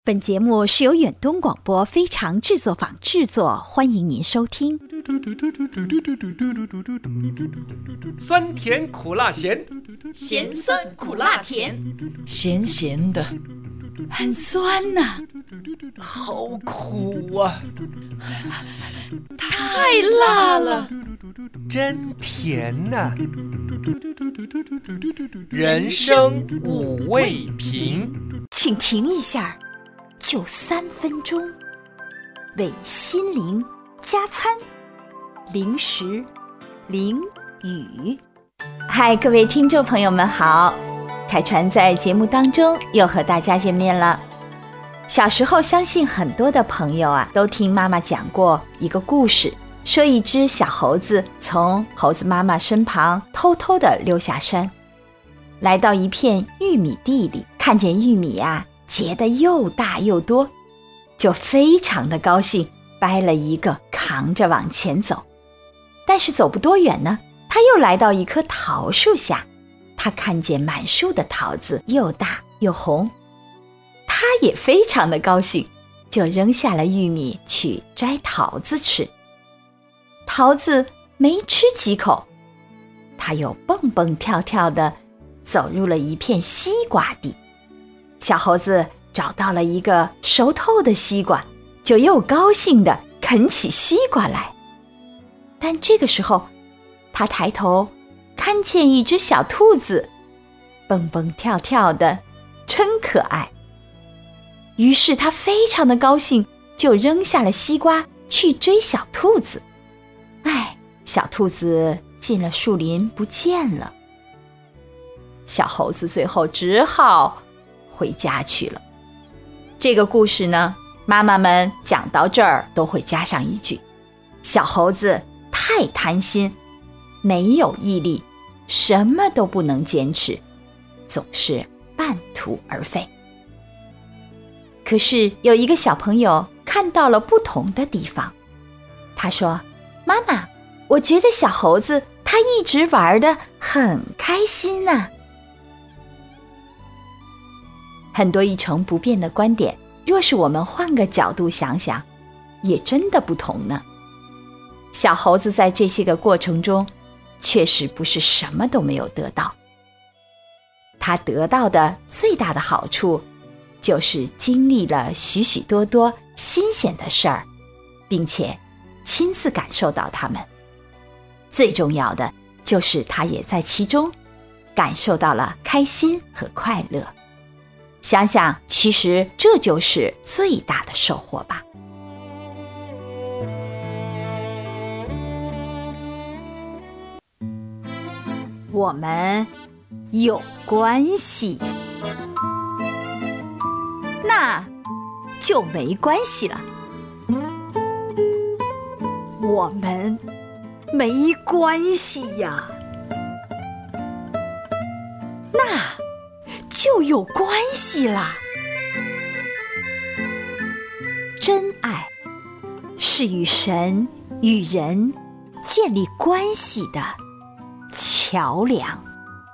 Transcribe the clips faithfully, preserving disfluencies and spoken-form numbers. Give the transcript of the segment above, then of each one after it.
本节目是由远东广播非常制作坊制作，欢迎您收听。 酸甜苦辣咸， 咸酸苦辣甜， 咸咸的， 很酸呐、啊， 好苦啊， 太辣了， 真甜呐、啊。人生五味瓶， 请停一下，就三分钟，为心灵加餐，零食淋雨。嗨，各位听众朋友们好，凯传在节目当中又和大家见面了。小时候相信很多的朋友啊，都听妈妈讲过一个故事，说一只小猴子从猴子妈妈身旁偷偷地溜下山，来到一片玉米地里，看见玉米啊结得又大又多，就非常的高兴，掰了一个扛着往前走。但是走不多远呢，他又来到一棵桃树下，他看见满树的桃子又大又红，他也非常的高兴，就扔下了玉米去摘桃子吃。桃子没吃几口，他又蹦蹦跳跳地走入了一片西瓜地。小猴子找到了一个熟透的西瓜，就又高兴地啃起西瓜来。但这个时候，他抬头看见一只小兔子，蹦蹦跳跳的，真可爱。于是他非常的高兴，就扔下了西瓜去追小兔子。哎，小兔子进了树林不见了。小猴子最后只好回家去了。这个故事呢，妈妈们讲到这儿都会加上一句：小猴子太贪心，没有毅力，什么都不能坚持，总是半途而废。可是有一个小朋友看到了不同的地方，他说：妈妈，我觉得小猴子他一直玩得很开心啊。很多一成不变的观点，若是我们换个角度想想，也真的不同呢。小猴子在这些个过程中，确实不是什么都没有得到。他得到的最大的好处，就是经历了许许多多新鲜的事儿，并且亲自感受到它们。最重要的就是他也在其中感受到了开心和快乐。想想，其实这就是最大的收获吧。我们有关系，那就没关系了。我们没关系呀，那就有关系啦。真爱是与神与人建立关系的桥梁。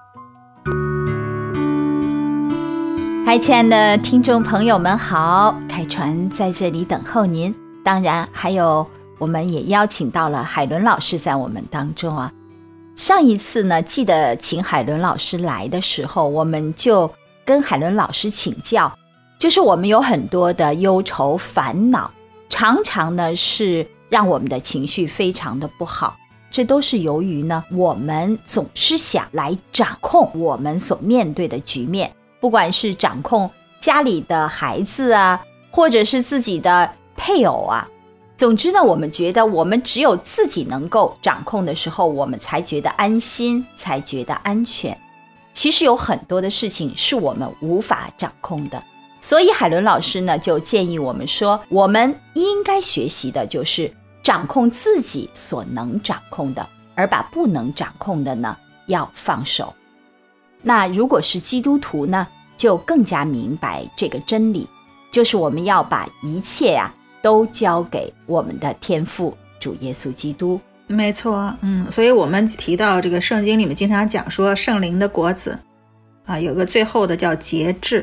嗨，亲爱的听众朋友们好，凯传在这里等候您。当然还有，我们也邀请到了海伦老师在我们当中啊。上一次呢，记得请海伦老师来的时候，我们就跟海伦老师请教，就是我们有很多的忧愁烦恼，常常呢是让我们的情绪非常的不好，这都是由于呢我们总是想来掌控我们所面对的局面，不管是掌控家里的孩子啊，或者是自己的配偶啊，总之呢，我们觉得我们只有自己能够掌控的时候，我们才觉得安心，才觉得安全。其实有很多的事情是我们无法掌控的，所以海伦老师呢就建议我们说，我们应该学习的就是掌控自己所能掌控的，而把不能掌控的呢要放手。那如果是基督徒呢，就更加明白这个真理，就是我们要把一切啊都交给我们的天父主耶稣基督。 没错，嗯，所以我们提到这个圣经里面经常讲说圣灵的果子啊，有个最后的叫节制，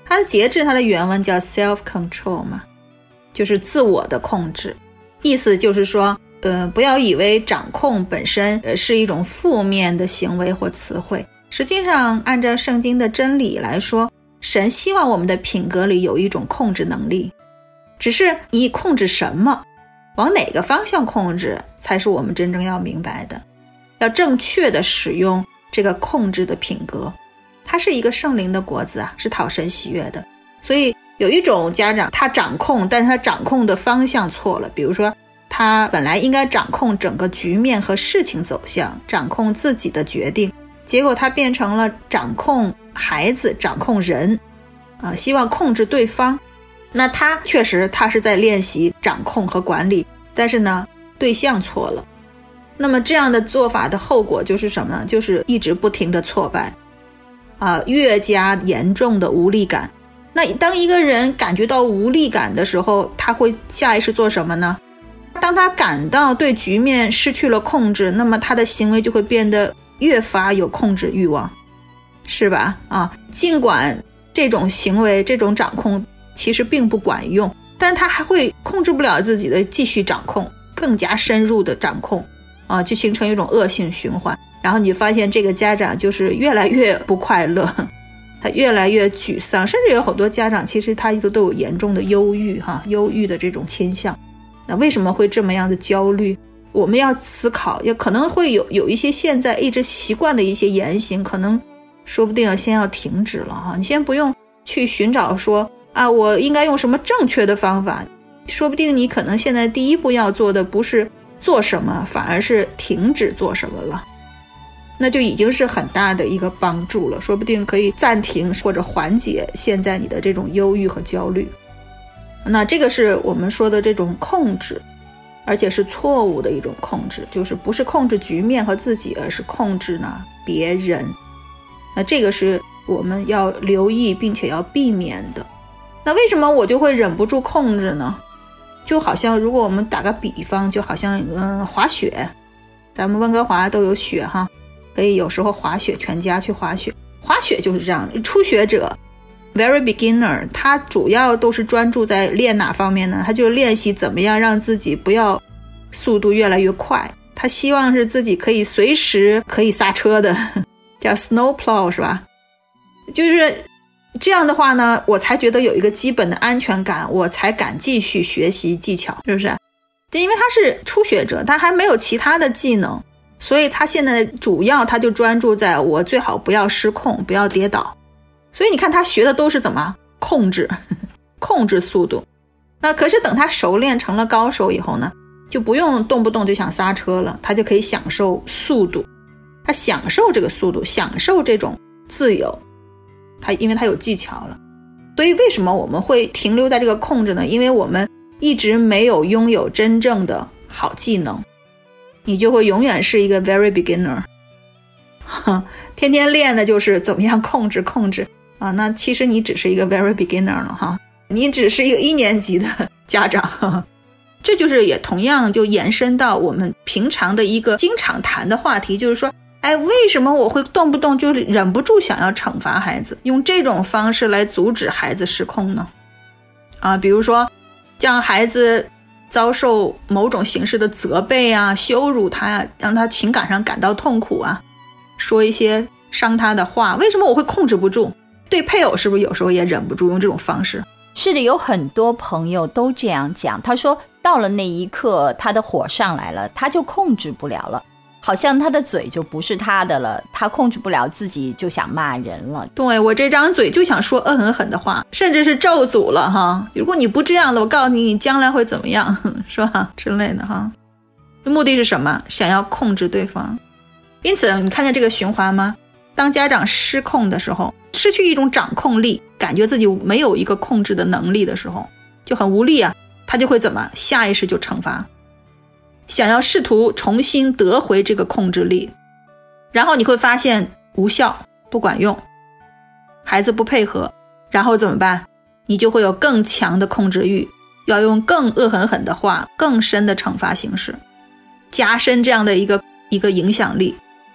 它的节制，它的原文叫 self-control 嘛，就是自我的控制。意思就是说，呃，不要以为掌控本身呃是一种负面的行为或词汇。实际上，按照圣经的真理来说，神希望我们的品格里有一种控制能力，只是你控制什么，往哪个方向控制，才是我们真正要明白的。要正确的使用这个控制的品格，它是一个圣灵的果子啊，是讨神喜悦的。所以有一种家长他掌控，但是他掌控的方向错了，比如说他本来应该掌控整个局面和事情走向，掌控自己的决定，结果他变成了掌控孩子，掌控人，呃，希望控制对方。那他确实他是在练习掌控和管理，但是呢对象错了。那么这样的做法的后果就是什么呢？就是一直不停的挫败啊、呃，越加严重的无力感。那当一个人感觉到无力感的时候，他会下意识做什么呢？当他感到对局面失去了控制，那么他的行为就会变得越发有控制欲望，是吧？啊，尽管这种行为这种掌控其实并不管用，但是他还会控制不了自己的继续掌控，更加深入的掌控啊，就形成一种恶性循环。然后你发现这个家长就是越来越不快乐，他越来越沮丧，甚至有很多家长其实他都有严重的忧郁哈，忧郁的这种倾向。那为什么会这么样的焦虑？我们要思考，也可能会有有一些现在一直习惯的一些言行，可能说不定要先要停止了哈。你先不用去寻找说啊，我应该用什么正确的方法，说不定你可能现在第一步要做的不是做什么，反而是停止做什么了，那就已经是很大的一个帮助了，说不定可以暂停或者缓解现在你的这种忧郁和焦虑。那这个是我们说的这种控制，而且是错误的一种控制，就是不是控制局面和自己，而是控制呢别人。那这个是我们要留意并且要避免的。那为什么我就会忍不住控制呢？就好像如果我们打个比方，就好像嗯滑雪，咱们温哥华都有雪哈，可以有时候滑雪，全家去滑雪。滑雪就是这样，初学者 very beginner 他主要都是专注在练哪方面呢？他就练习怎么样让自己不要速度越来越快，他希望是自己可以随时可以刹车的，叫 snow plow 是吧？就是这样的话呢，我才觉得有一个基本的安全感，我才敢继续学习技巧，是不是？因为他是初学者，他还没有其他的技能，所以他现在主要他就专注在我最好不要失控，不要跌倒。所以你看他学的都是怎么控制控制速度。那可是等他熟练成了高手以后呢，就不用动不动就想刹车了，他就可以享受速度，他享受这个速度，享受这种自由，他因为他有技巧了。所以为什么我们会停留在这个控制呢？因为我们一直没有拥有真正的好技能，你就会永远是一个 very beginner 天天练的就是怎么样控制控制啊，那其实你只是一个 very beginner 了哈，你只是一个一年级的家长。这就是也同样就延伸到我们平常的一个经常谈的话题，就是说哎，为什么我会动不动就忍不住想要惩罚孩子，用这种方式来阻止孩子失控呢？啊，比如说让孩子遭受某种形式的责备啊，羞辱他啊，让他情感上感到痛苦啊，说一些伤他的话，为什么我会控制不住？对配偶是不是有时候也忍不住用这种方式？ 是的，有很多朋友都这样讲，他说到了那一刻他的火上来了，他就控制不了了，好像他的嘴就不是他的了，他控制不了自己就想骂人了。 对，我这张嘴就想说恶狠狠的话，甚至是咒诅了哈，如果你不这样的，我告诉你你将来会怎么样，是吧？之类的哈。目的是什么？想要控制对方。因此你看见这个循环吗？当家长失控的时候，失去一种掌控力，感觉自己没有一个控制的能力的时候，就很无力啊，他就会怎么下意识就惩罚，想要试图重新得回这个控制力，然后你会发现无效，不管用，孩子不配合，然后怎么办？你就会有更强的控制欲，要用更恶狠狠的话，更深的惩罚形式，加深这样的一个一个影响力，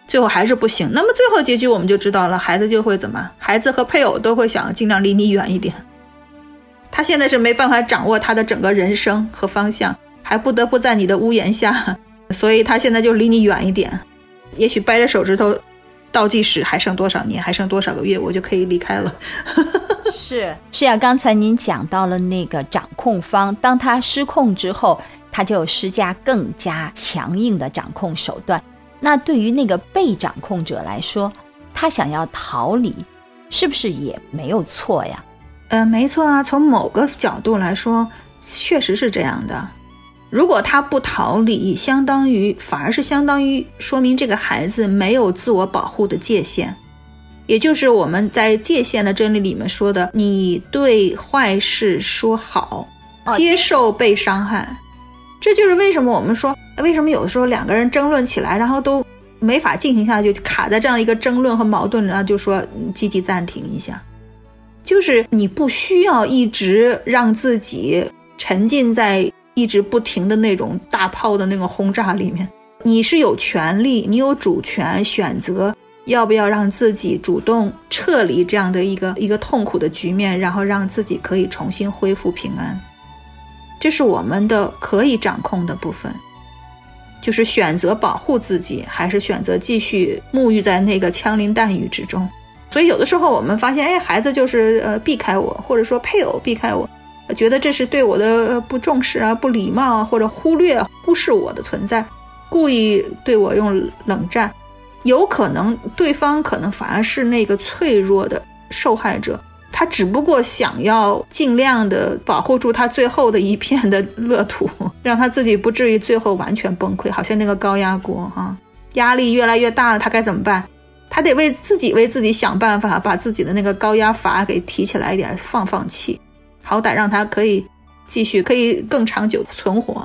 最后还是不行。那么最后结局我们就知道了，孩子就会怎么，孩子和配偶都会想尽量离你远一点。他现在是没办法掌握他的整个人生和方向，还不得不在你的屋檐下，所以他现在就离你远一点。也许掰着手指头倒计时，还剩多少年，还剩多少个月，我就可以离开了。 是是啊，刚才您讲到了那个掌控方，当他失控之后，他就施加更加强硬的掌控手段。那对于那个被掌控者来说，他想要逃离，是不是也没有错呀？ 呃，没错啊，从某个角度来说，确实是这样的。如果他不逃离，相当于反而是相当于说明这个孩子没有自我保护的界限，也就是我们在界限的真理里面说的，你对坏事说好，接受被伤害。这就是为什么我们说，为什么有的时候两个人争论起来，然后都没法进行下去，就卡在这样一个争论和矛盾，然后就说积极暂停一下。就是你不需要一直让自己沉浸在一直不停的那种大炮的那个轰炸里面，你是有权利，你有主权选择要不要让自己主动撤离这样的一个一个痛苦的局面，然后让自己可以重新恢复平安。这是我们的可以掌控的部分，就是选择保护自己，还是选择继续沐浴在那个枪林弹雨之中。所以有的时候我们发现，哎，孩子就是呃避开我，或者说配偶避开我，觉得这是对我的不重视啊、不礼貌啊，或者忽略、忽视我的存在，故意对我用冷战。有可能对方可能反而是那个脆弱的受害者，他只不过想要尽量的保护住他最后的一片的乐土，让他自己不至于最后完全崩溃。好像那个高压锅啊，压力越来越大了，他该怎么办？他得为自己为自己想办法，把自己的那个高压阀给提起来一点，放放气，好歹让他可以继续，可以更长久存活。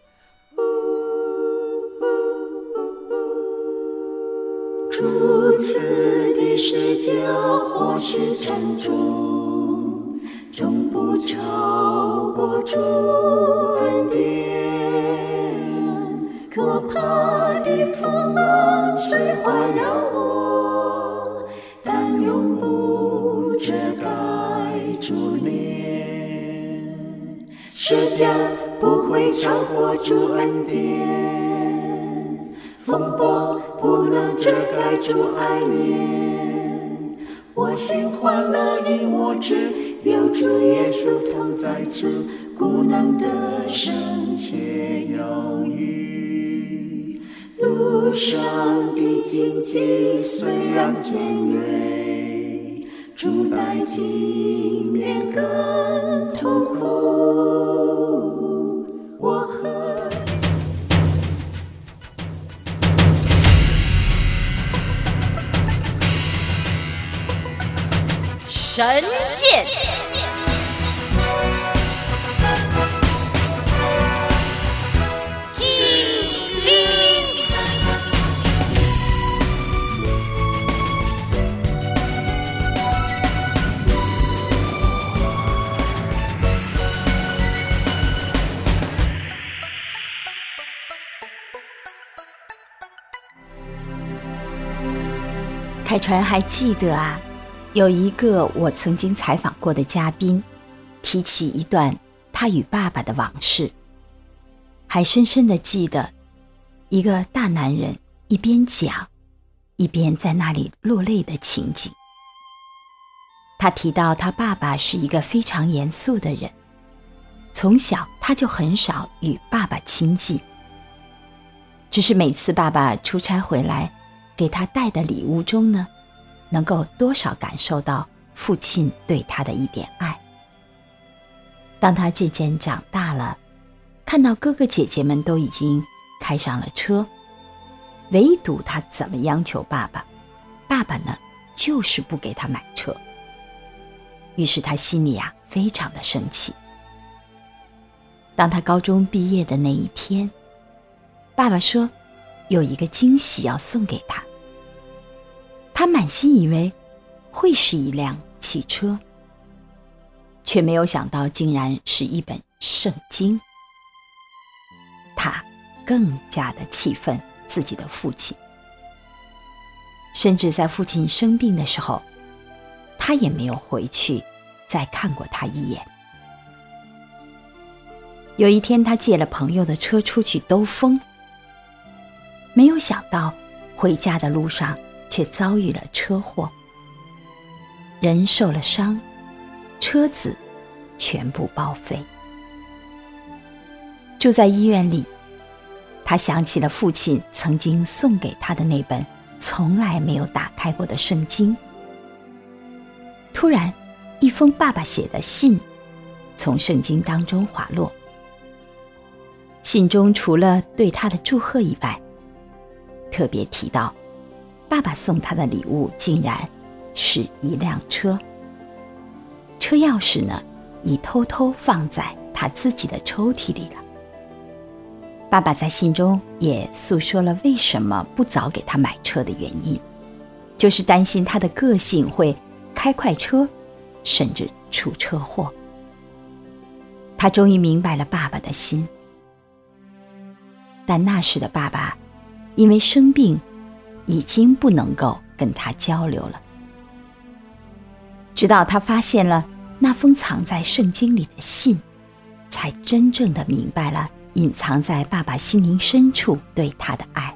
如此的世界或是珍珠，终不超过主恩典。可怕的风浪虽环绕我，但永不遮盖主脸。世界不会超过主恩典，风波不能遮盖主爱恋。我心欢乐因我知有主耶稣同在处，故能得胜且有余。路上的荆棘虽然尖锐，主带进面更痛苦。我和神剑击兵。凯传还记得啊，有一个我曾经采访过的嘉宾提起一段他与爸爸的往事，还深深地记得一个大男人一边讲一边在那里落泪的情景。他提到他爸爸是一个非常严肃的人，从小他就很少与爸爸亲近，只是每次爸爸出差回来给他带的礼物中呢，能够多少感受到父亲对他的一点爱。当他渐渐长大了，看到哥哥姐姐们都已经开上了车，唯独他怎么央求爸爸，爸爸呢就是不给他买车。于是他心里啊非常的生气。当他高中毕业的那一天，爸爸说有一个惊喜要送给他，他满心以为会是一辆汽车，却没有想到竟然是一本圣经。他更加的气愤自己的父亲。 甚至在父亲生病的时候，他也没有回去再看过他一眼。有一天，他借了朋友的车出去兜风，没有想到回家的路上却遭遇了车祸，人受了伤，车子全部报废。住在医院里，他想起了父亲曾经送给他的那本从来没有打开过的圣经。突然，一封爸爸写的信从圣经当中滑落。信中除了对他的祝贺以外，特别提到爸爸送他的礼物竟然是一辆车，车钥匙呢已偷偷放在他自己的抽屉里了。爸爸在信中也诉说了为什么不早给他买车的原因，就是担心他的个性会开快车，甚至出车祸。他终于明白了爸爸的心，但那时的爸爸因为生病，已经不能够跟他交流了。直到他发现了那封藏在圣经里的信，才真正的明白了隐藏在爸爸心灵深处对他的爱。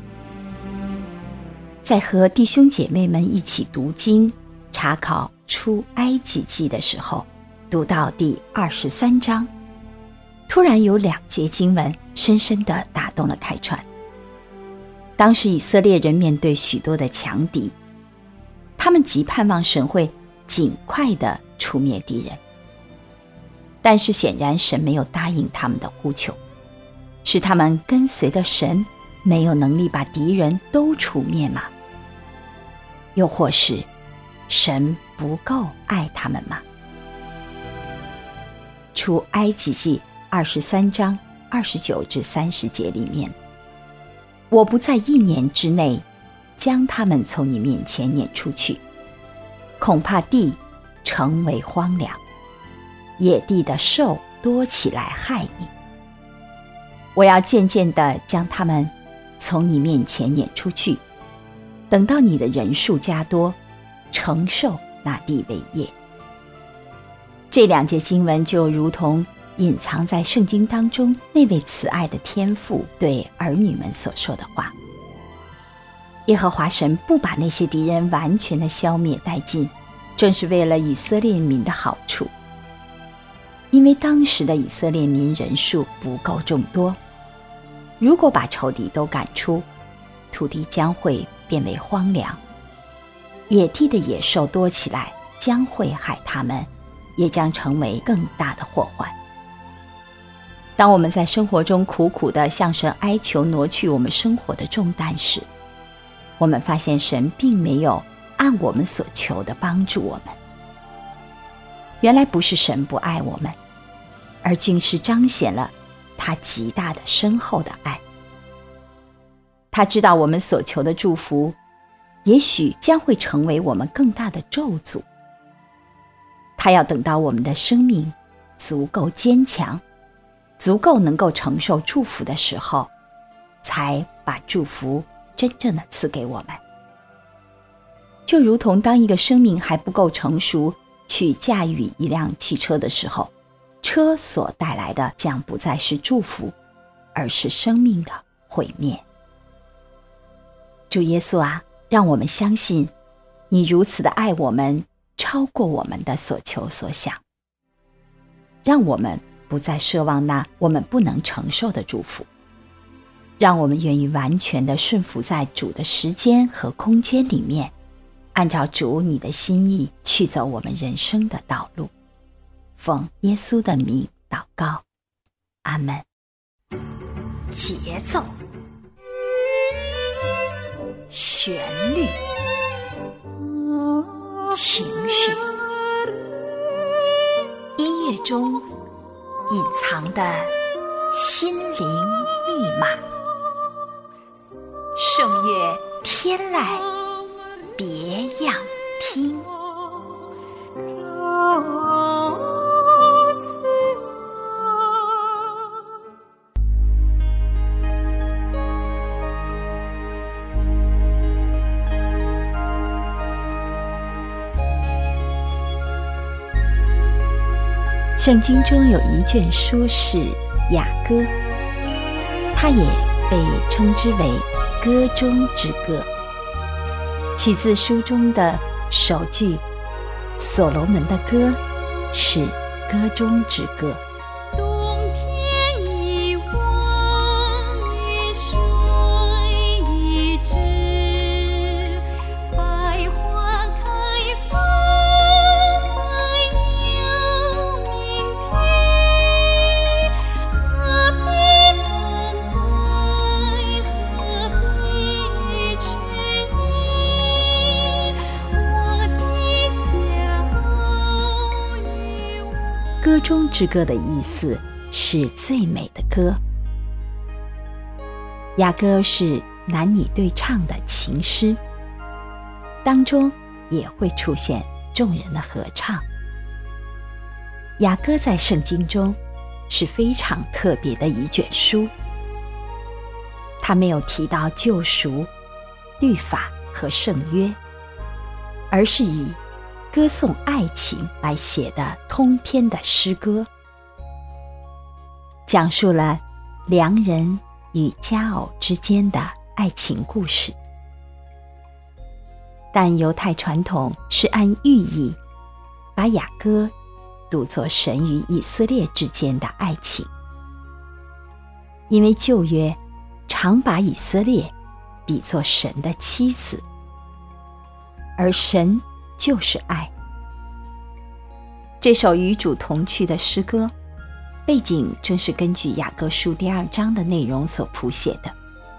在和弟兄姐妹们一起读经查考出埃及记的时候，读到第二十三章，突然有两节经文深深地打动了开川。当时以色列人面对许多的强敌，他们极盼望神会尽快地除灭敌人，但是显然神没有答应他们的呼求，是他们跟随的神没有能力把敌人都除灭吗？又或是神不够爱他们吗？出埃及记二十三章二十九至三十节里面，我不在一年之内将他们从你面前撵出去，恐怕地成为荒凉，野地的兽多起来害你。我要渐渐地将他们从你面前撵出去，等到你的人数加多，承受那地为业。这两节经文就如同隐藏在圣经当中那位慈爱的天父对儿女们所说的话。耶和华神不把那些敌人完全的消灭殆尽，正是为了以色列民的好处。因为当时的以色列民人数不够众多，如果把仇敌都赶出，土地将会变为荒凉，野地的野兽多起来，将会害他们，也将成为更大的祸患。当我们在生活中苦苦地向神哀求挪去我们生活的重担时，我们发现神并没有按我们所求的帮助我们。原来不是神不爱我们，而竟是彰显了他极大的深厚的爱。他知道我们所求的祝福也许将会成为我们更大的咒诅，他要等到我们的生命足够坚强，足够能够承受祝福的时候，才把祝福真正的赐给我们。就如同当一个生命还不够成熟去驾驭一辆汽车的时候，车所带来的将不再是祝福，而是生命的毁灭。主耶稣啊，让我们相信你如此的爱我们，超过我们的所求所想，让我们不再奢望那我们不能承受的祝福，让我们愿意完全的顺服在主的时间和空间里面，按照主你的心意去走我们人生的道路。奉耶稣的名祷告，阿们。 节奏，旋律，情绪，音乐中隐藏的心灵密码。圣乐天籁，别样听。 圣经中有一卷书是雅歌，它也被称之为歌中之歌，取自书中的首句所罗门的歌是歌中之歌。 冬天一望，雨水一枝，百花开放，百鸟鸣啼，何必等待，何必迟疑，我的骄傲与我。 歌中之歌的意思是最美的歌。雅歌是男女对唱的情诗，当中也会出现众人的合唱。雅歌在圣经中是非常特别的一卷书，它没有提到救赎、律法和圣约，而是以歌颂爱情来写的通篇的诗歌，讲述了良人与佳偶之间的爱情故事。但犹太传统是按寓意把雅歌读作神与以色列之间的爱情，因为旧约常把以色列比作神的妻子，而神就是爱。这首与主同去的诗歌背景正是根据雅歌书第二章的内容所谱写的。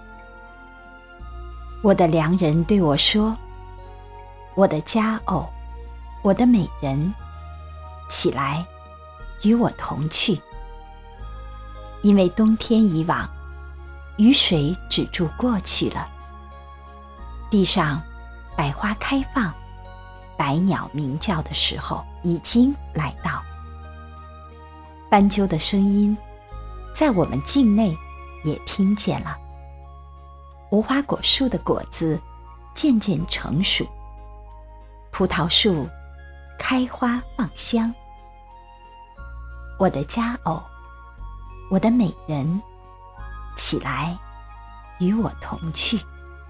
我的良人对我说，我的佳偶，我的美人，起来与我同去，因为冬天已往，雨水止住过去了，地上百花开放，百鸟鸣叫的时候已经来到。斑鸠的声音在我们境内也听见了，无花果树的果子渐渐成熟，葡萄树开花放香。我的佳偶，我的美人，起来与我同去。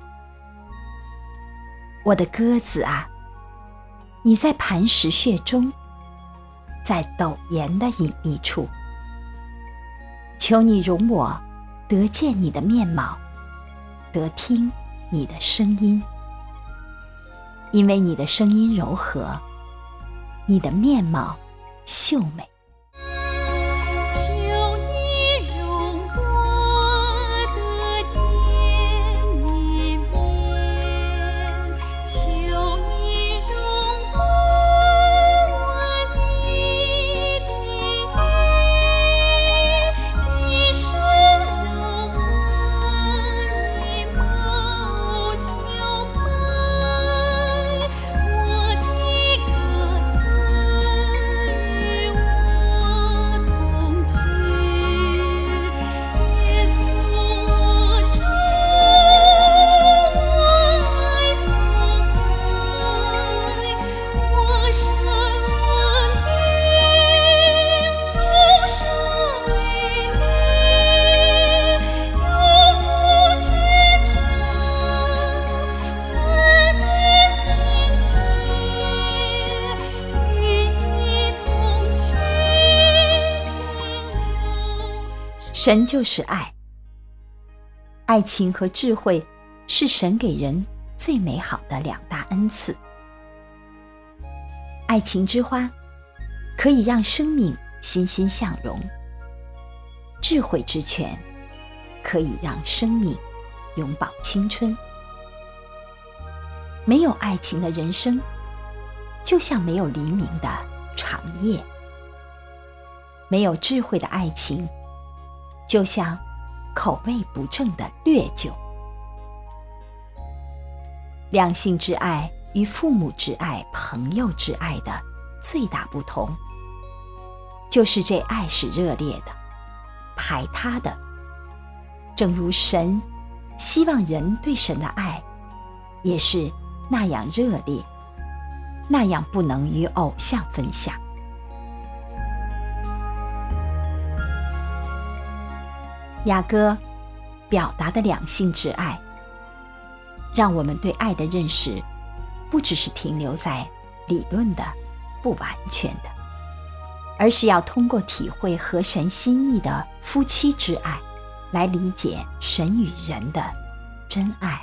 我的鸽子啊，你在磐石穴中，在陡岩的隐秘处，求你容我得见你的面貌，得听你的声音，因为你的声音柔和，你的面貌秀美。 求你容我得见你面，求你容我我你的衣，一生柔和羽毛秀白，我的鸽子与我同去，耶稣我主，我爱所爱，我生我灵，都属于你，永不知常，思你心切，与你同去， 神就是爱，爱情和智慧是神给人最美好的两大恩赐。爱情之花可以让生命欣欣向荣，智慧之泉可以让生命永葆青春。没有爱情的人生，就像没有黎明的长夜；没有智慧的爱情，就像口味不正的劣酒。两性之爱与父母之爱、朋友之爱的最大不同，就是这爱是热烈的、排他的，正如神希望人对神的爱也是那样热烈，那样不能与偶像分享。 雅歌表达的两性之爱，让我们对爱的认识不只是停留在理论的不完全的，而是要通过体会合神心意的夫妻之爱，来理解神与人的真爱。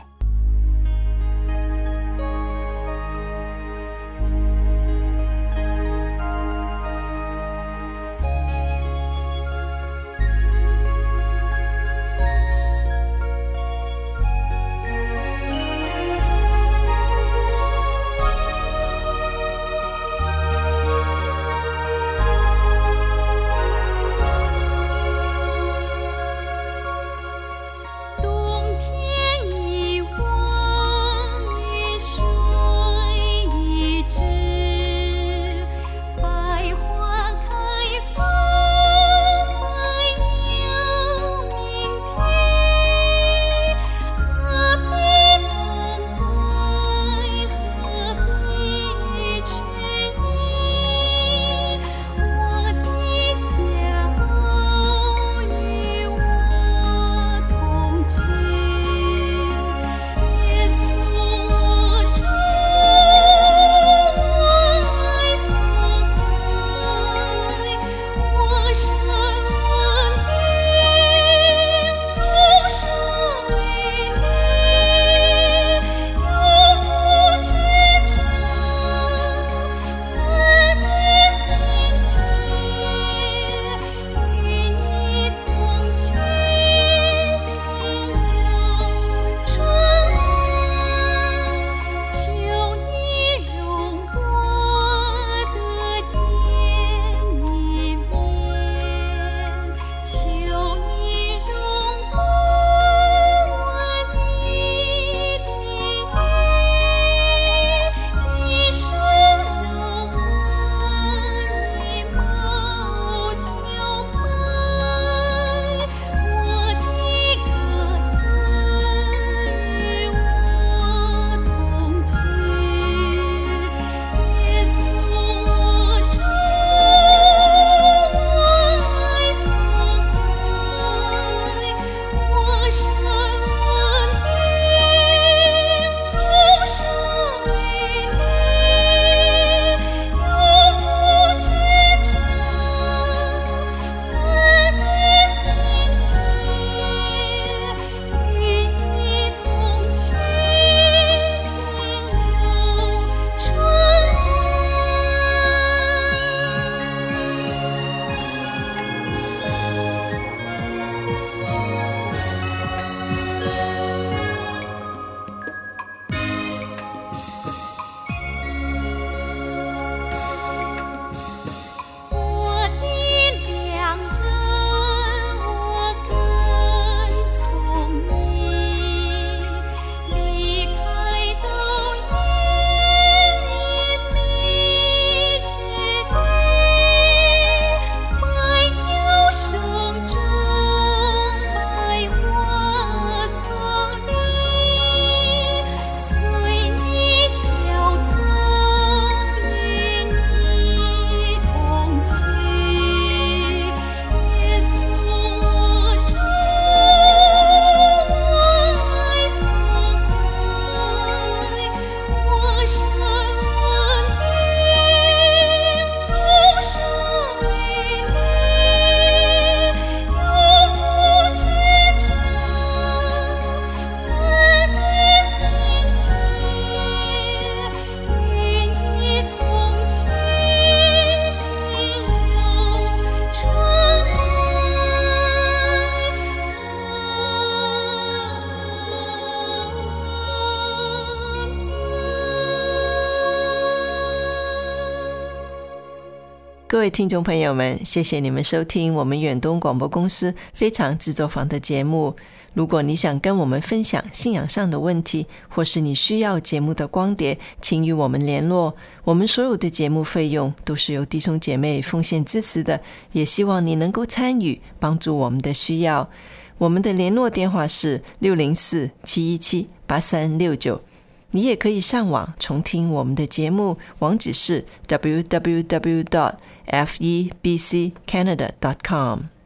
各位听众朋友们，谢谢你们收听我们远东广播公司非常制作坊的节目。如果你想跟我们分享信仰上的问题，或是你需要节目的光碟，请与我们联络。我们所有的节目费用都是由弟兄姐妹奉献支持的，也希望你能够参与，帮助我们的需要。我们的联络电话是六零四 七一七 八三六九。你也可以上网重听我们的节目，网址是 double-u double-u double-u dot f e b c canada dot com。